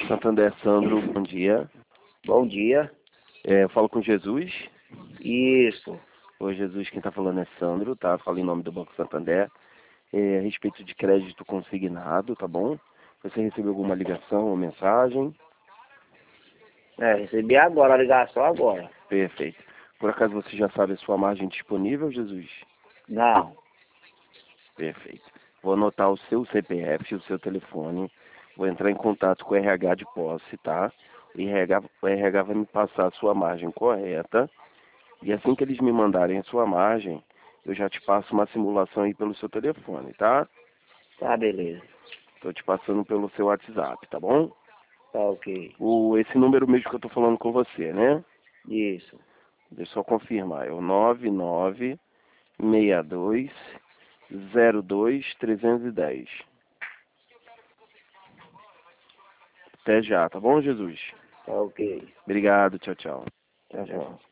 Santander, Sandro, bom dia. Bom dia. Eu falo com Jesus. Isso. Oi, Jesus, quem está falando é Sandro, tá? Falo em nome do Banco Santander. A respeito de crédito consignado, tá bom? Você recebeu alguma ligação ou mensagem? Recebi agora a ligação agora. Perfeito. Por acaso você já sabe a sua margem disponível, Jesus? Não. Perfeito. Vou anotar o seu CPF, o seu telefone. Vou entrar em contato com o RH de posse, tá? O RH vai me passar a sua margem correta. E assim que eles me mandarem a sua margem, eu já te passo uma simulação aí pelo seu telefone, tá? Tá, beleza. Tô te passando pelo seu WhatsApp, tá bom? Tá ok. Esse número mesmo que eu tô falando com você, né? Isso. Deixa eu só confirmar. É o 996202-310. Até já, tá bom, Jesus? Tá ok. Obrigado, tchau, tchau. Tchau, tchau.